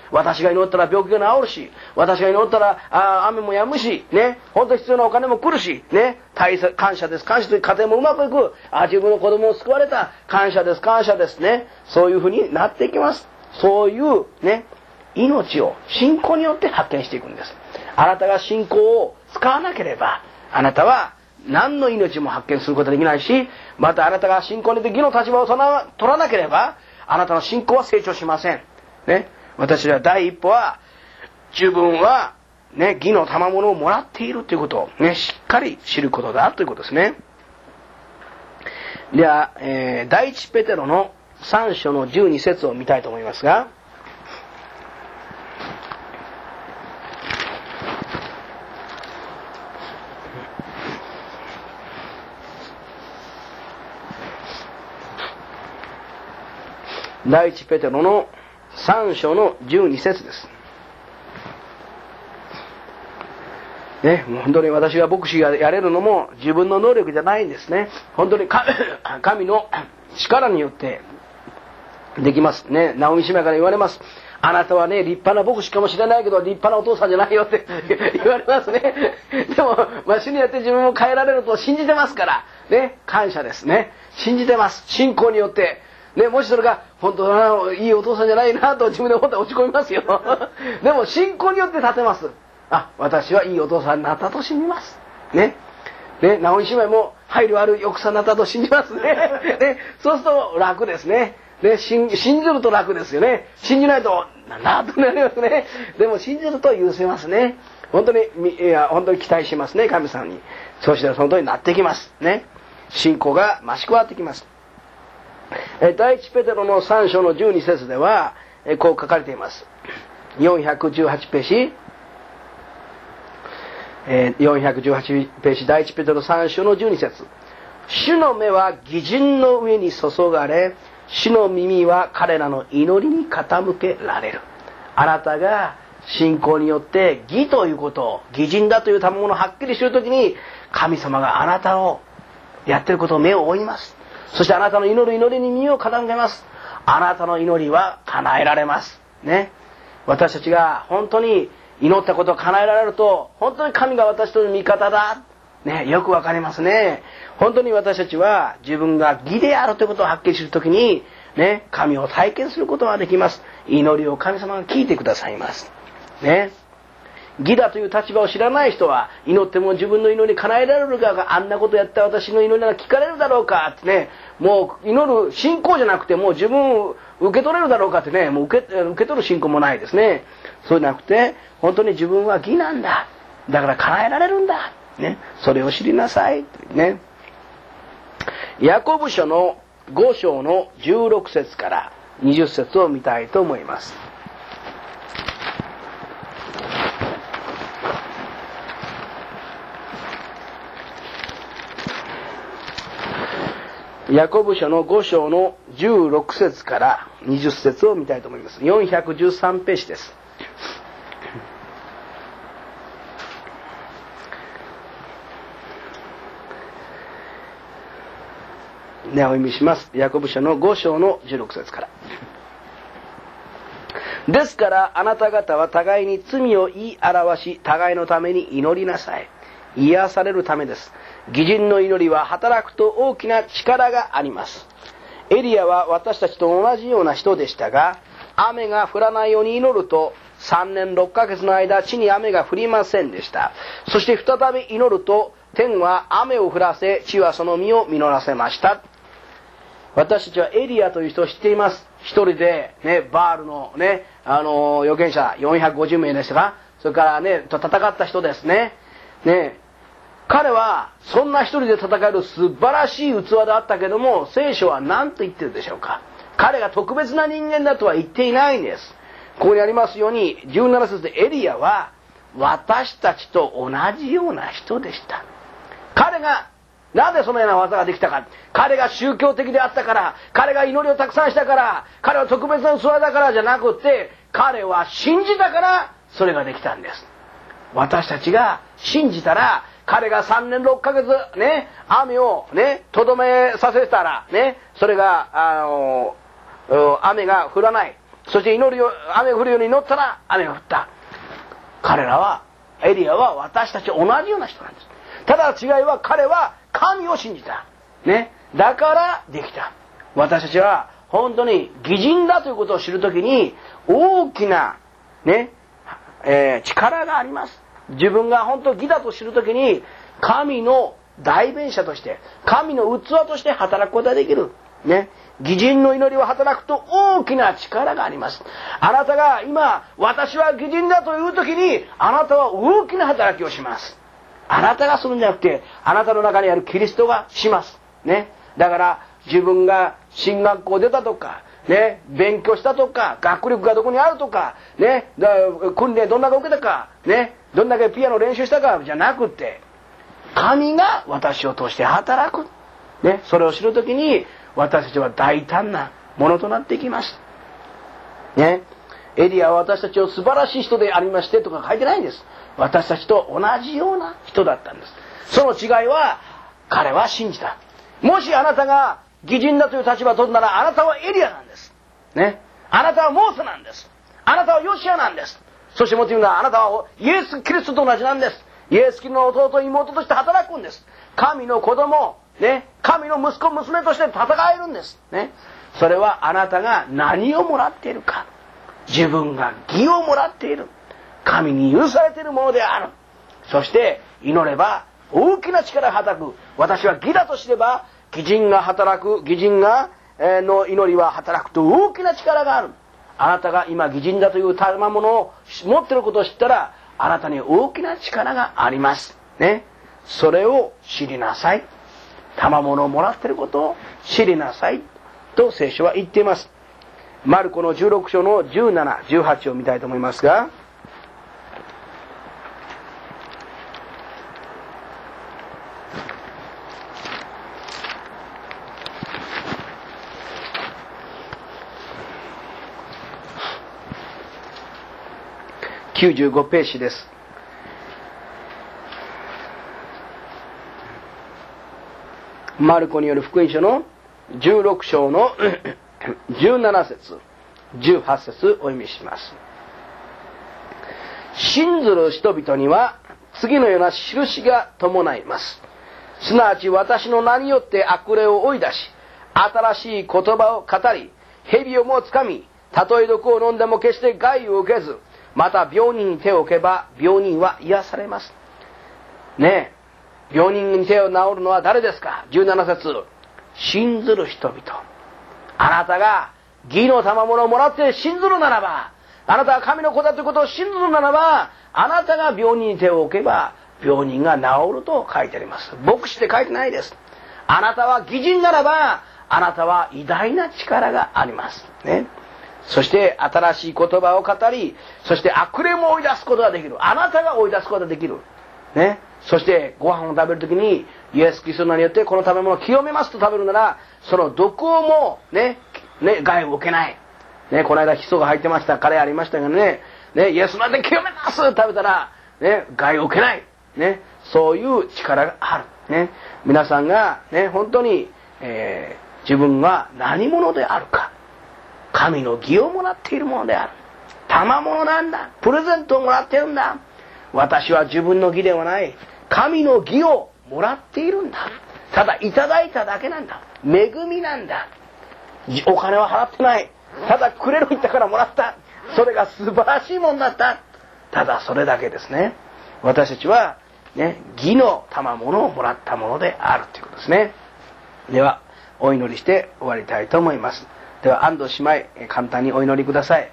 私が祈ったら病気が治るし、私が祈ったらあ雨も止むし、ね、本当に必要なお金も来るし、ね、大切感謝です、感謝という家庭もうまくいく、あ自分の子供を救われた、感謝です、感謝ですね、そういうふうになっていきます。そういうね、命を信仰によって発見していくんです。あなたが信仰を使わなければ、あなたは何の命も発見することができないし、またあなたが信仰によって義の立場を取らなければ、あなたの信仰は成長しません。ね、私は第一歩は、自分は、ね、義の賜物をもらっているということを、ね、しっかり知ることだということですね。では、えー、第一ペテロのさん章のじゅうに節を見たいと思いますが、第一ペテロのさん章のじゅうに節です。ね、もう本当に私が牧師がやれるのも自分の能力じゃないんですね。本当に神の力によってできますね。ナオミ姉妹から言われます。あなたはね、立派な牧師かもしれないけど立派なお父さんじゃないよって言われますね。でも、まあ、主によって自分を変えられると信じてますからね、感謝ですね。信じてます。信仰によってね、もしそれが本当はいいお父さんじゃないなと自分で思ったら落ち込みますよ。でも信仰によって立てます。あ、私はいいお父さんになったと信じます。ね。ね、ナオミ姉妹も配慮ある奥さんになったと信じますね。ね、そうすると楽ですね。ね、信じると楽ですよね。信じないとなんだとなりますね。でも信じると許せますね。本当にいや本当に期待しますね、神様に。そしたらその通りになってきますね。信仰が増し加わってきます。第一ペテロのさん章のじゅうに節ではこう書かれています。よんひゃくじゅうはちページ、よんひゃくじゅうはちページ、第一ペテロさん章のじゅうに節。主の目は義人の上に注がれ、主の耳は彼らの祈りに傾けられる。あなたが信仰によって義ということを、義人だという賜物をはっきり知るときに、神様があなたをやっていることを目を追います。そしてあなたの祈る祈りに耳を傾けます。あなたの祈りは叶えられますね。私たちが本当に祈ったことを叶えられると、本当に神が私との味方だね、よくわかりますね。本当に私たちは自分が義であるということをはっきりするときにね、神を体験することができます。祈りを神様が聞いてくださいますね。義だという立場を知らない人は、祈っても自分の祈り叶えられるかが、あんなことやった私の祈りなら聞かれるだろうかってね、もう祈る信仰じゃなくて、もう自分を受け取れるだろうかってね、もう受け、受け取る信仰もないですね。そうじゃなくて、本当に自分は義なんだ。だから叶えられるんだ。ね、それを知りなさい。ね。ヤコブ書のご章のじゅうろく節からにじゅう節を見たいと思います。ヤコブ書のご章のじゅうろく節からにじゅう節を見たいと思います。よんひゃくじゅうさんページです。ね、お読みします。ヤコブ書のご章のじゅうろく節から。ですからあなた方は互いに罪を言い表し、互いのために祈りなさい。癒されるためです。義人の祈りは働くと大きな力があります。エリアは私たちと同じような人でしたが、雨が降らないように祈るとさんねんろっかげつの間地に雨が降りませんでした。そして再び祈ると天は雨を降らせ、地はその実を実らせました。私たちはエリアという人を知っています。一人で、ね、バールの、ね、あの預言者よんひゃくごじゅうめいでしたか、それからねと戦った人ですね。ね、彼はそんな一人で戦える素晴らしい器であったけども、聖書は何と言ってるでしょうか。彼が特別な人間だとは言っていないんです。ここにありますようにじゅうなな節でエリアは私たちと同じような人でした。彼がなぜそのような技ができたか。彼が宗教的であったから、彼が祈りをたくさんしたから、彼は特別な器だからじゃなくて、彼は信じたからそれができたんです。私たちが信じたら、彼がさんねんろっかげつね、雨をね、とどめさせたらね、それが、あの、雨が降らない。 そして祈りを雨が降るように祈ったら雨が降った。彼らはエリアは私たち同じような人なんです。ただ違いは彼は神を信じた、ね、だからできた。私たちは本当に義人だということを知るときに大きな、ねえー、力があります。自分が本当に義だと知るときに神の代弁者として神の器として働くことができる、ね、義人の祈りを働くと大きな力があります。あなたが今私は義人だというときにあなたは大きな働きをします。あなたがするんじゃなくてあなたの中にあるキリストがします、ね、だから自分が進学校出たとか、ね、勉強したとか学力がどこにあるとか、ね、だ訓練どんだけ受けたか、ね、どんだけピアノ練習したかじゃなくて神が私を通して働く、ね、それを知るときに私たちは大胆なものとなっていきます、ね、エリアは私たちを素晴らしい人でありましてとか書いてないんです。私たちと同じような人だったんです。その違いは彼は信じた。もしあなたが義人だという立場を取るならあなたはエリアなんです、ね、あなたはモーセなんです。あなたはヨシアなんです。そしてもっと言うのはあなたはイエス・キリストと同じなんです。イエス・キリストの弟妹として働くんです。神の子供、ね、神の息子娘として戦えるんです、ね、それはあなたが何をもらっているか、自分が義をもらっている、神に許されているものである。そして祈れば大きな力が働く。私は義だと知れば義人が働く、義人がの祈りは働くと大きな力がある。あなたが今義人だという賜物を持っていることを知ったらあなたに大きな力があります、ね、それを知りなさい。賜物をもらっていることを知りなさいと聖書は言っています。マルコのじゅうろく章のじゅうなな、じゅうはちを見たいと思いますが、きゅうじゅうごページです。マルコによる福音書のじゅうろく章のじゅうなな節、じゅうはち節お読みします。信ずる人々には次のような印が伴います。すなわち私の名によって悪霊を追い出し、新しい言葉を語り、蛇をもつかみ、たとえ毒を飲んでも決して害を受けず、また病人に手を置けば病人は癒されます。ねえ、病人に手を治るのは誰ですか。じゅうなな節、信ずる人々。あなたが義の賜物をもらって信ずるならば、あなたが神の子だということを信ずるならば、あなたが病人に手を置けば病人が治ると書いてあります。牧師って書いてないです。あなたは義人ならばあなたは偉大な力がありますね。そして新しい言葉を語り、そして悪霊も追い出すことができる。あなたが追い出すことができる、ね、そしてご飯を食べるときにイエス・キリストの名によってこの食べ物を清めますと食べるなら、その毒をもね、ね、害を受けない、ね、この間ヒ素が入ってました、カレーありましたがね、ね、イエスの名で清めますと食べたら、ね、害を受けない、ね、そういう力がある、ね、皆さんが、ね、本当に、えー、自分は何者であるか、神の義をもらっているものである。賜物なんだ。プレゼントをもらっているんだ。私は自分の義ではない。神の義をもらっているんだ。ただいただいただけなんだ。恵みなんだ。お金は払ってない。ただくれる言ったからもらった。それが素晴らしいものだった。ただそれだけですね。私たちは、ね、義の賜物をもらったものであるということですね。ではお祈りして終わりたいと思います。では安藤姉妹、簡単にお祈りください。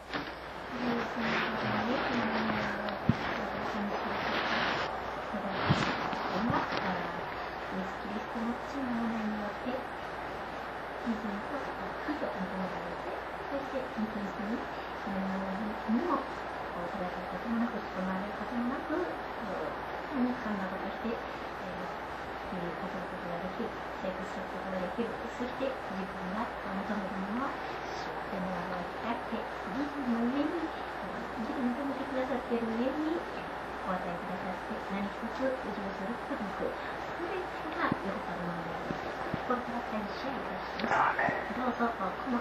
どうぞこの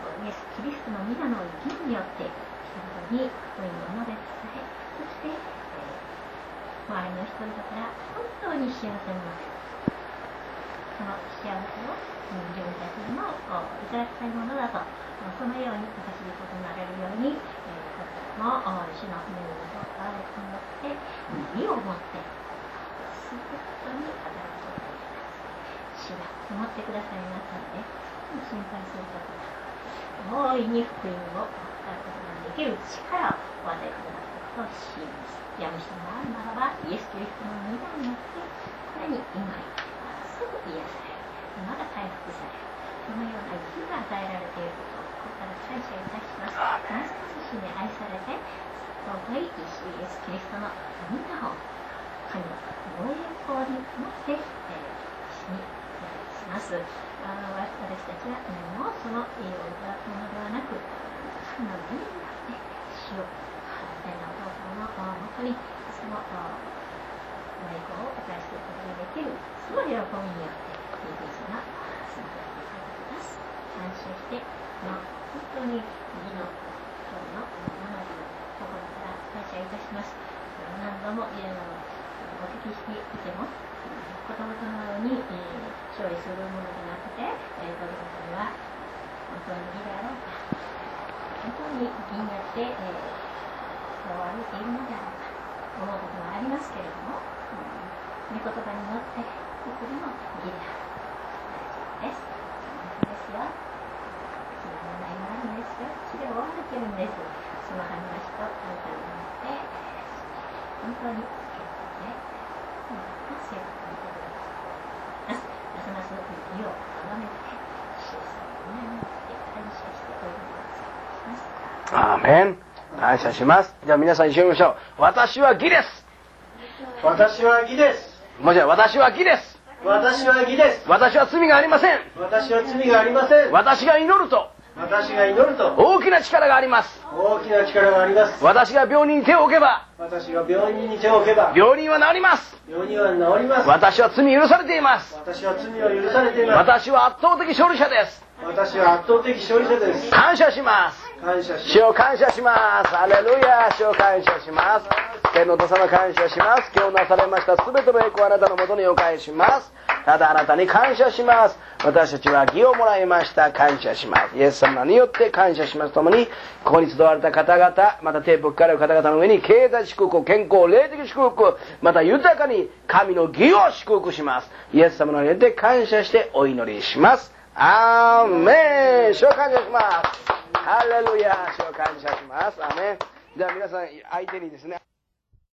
イエス・キリストの御名の義によって人々に福音を述べ伝え、そして、えー、周りの人々から本当に幸せをもらう。その幸せを自分たちにもいただきたいものだと、そのように私に異なれるように、えー、私も主の恵みと憐れみによって義を持ってすべてに働くことができます。主が守ってくださいますので、心配することなく大いに福音を伝えることができる力をお与えくださることを信じます。病む人があるならば、イエス・キリストの御名によってこれに祈りすぐ癒される、また回復される、そのような義が与えられていることを心から感謝いたします。ますます主に愛されて尊い主イエス・キリストの御名を神のご栄光に持って、えー、主にお願いします。あの私たちは何もその栄養をいただくものではなく、神の義によって主を天のお父さんのもとにそのご栄光をお返しすることができる、その喜びによってイエス様が住んでくださいます。感謝して、この本当に義の今日の学びを心から感謝いたします。何度も家のお聞きしていても、子供とのように、えー、勝利するものでなくて、えー、子供たちは本当に義であろうか、本当に義によって、えー、こう歩いているのであろうか、思うことはありますけれども、御言葉によっていくでも義である。大丈夫です。ですよ。その問題もあるんですよ。それを追われているんです。その話とあなたによって本当に健康で本当に生活になります。ますます義を崇めて主様の皆によって感謝しております。 アーメン。感謝します。じゃあ皆さん一緒に言いましょう。私は義です。 私は義です。 もちろん私は義です。 私は義です。 私は罪がありません。 私は罪がありません。 私が祈ると私が祈ると大きな力があります。 大きな力があります。 私が病人に手を置けば私が病人に手を置けば病人は治ります。 病人は治ります。 私は罪許されています。 私は罪を許されています。 私は圧倒的勝利者です。 私は圧倒的勝利者です。 感謝します。 感謝し主を感謝します。ハレルヤ。主を感謝します。天のお父様感謝します。今日なされましたすべての栄光をあなたのもとにお返しします。ただあなたに感謝します。私たちは義をもらいました。感謝します。イエス様によって感謝しますともに、ここに集われた方々、またテープを聞かれる方々の上に経済祝福、健康、霊的祝福、また豊かに神の義を祝福します。イエス様のによって感謝してお祈りします。アーメン。主を感謝します。ハレルヤ。主を感謝します。アーメン。じゃあ皆さん相手にですね。